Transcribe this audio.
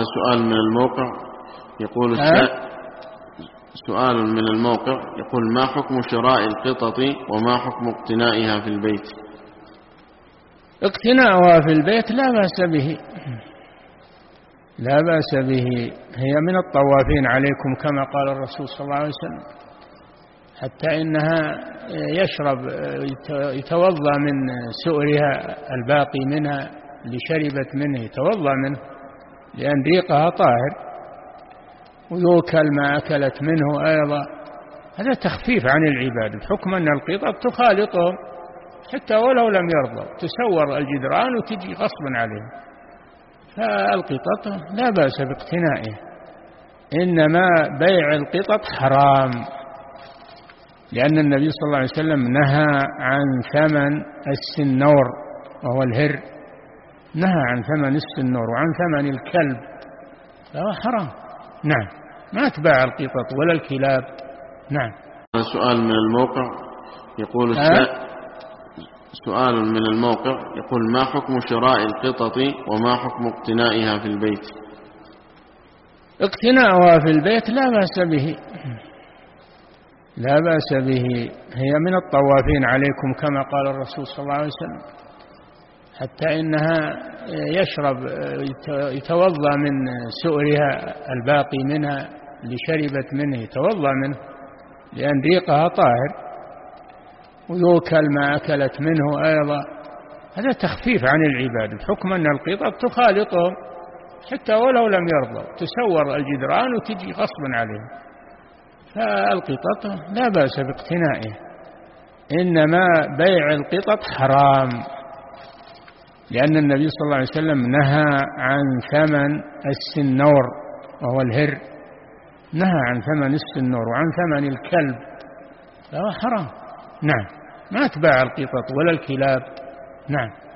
سؤال من الموقع يقول سؤال من الموقع يقول: ما حكم شراء القطط وما حكم اقتنائها في البيت؟ اقتناؤها في البيت لا بأس به، لا بأس به، هي من الطوافين عليكم كما قال الرسول صلى الله عليه وسلم، حتى إنها يتوضأ من سؤرها الباقي منها اللي شربت منه، يتوضأ منه لأن ريقها طاهر، ويوكل ما أكلت منه أيضا. هذا تخفيف عن العباد، الحكم أن القطط تخالطهم حتى ولو لم يرضوا، تسور الجدران وتجي غصبا عليهم، فالقطط لا بأس باقتنائه، إنما بيع القطط حرام، لأن النبي صلى الله عليه وسلم نهى عن ثمن السنور وهو الهر، نهى عن ثمن السنور وعن ثمن الكلب، فهو حرام. نعم، ما تباع القطط ولا الكلاب. نعم. سؤال من الموقع يقول سؤال من الموقع يقول: ما حكم شراء القطط وما حكم اقتنائها في البيت؟ اقتناؤها في البيت لا بأس به، لا بأس به، هي من الطوافين عليكم كما قال الرسول صلى الله عليه وسلم، حتى إنها يتوضأ من سؤرها الباقي منها اللي شربت منه، يتوضأ منه لأن ريقها طاهر، ويوكل ما أكلت منه أيضا. هذا تخفيف عن العباد، الحكم أن القطط تخالطهم حتى ولو لم يرضوا، تسور الجدران وتجي غصبا عليهم، فالقطط لا بأس باقتنائه، إنما بيع القطط حرام، لأن النبي صلى الله عليه وسلم نهى عن ثمن السنور وهو الهر، نهى عن ثمن السنور وعن ثمن الكلب، فهو حرام. نعم، ما تباع القطط ولا الكلاب. نعم.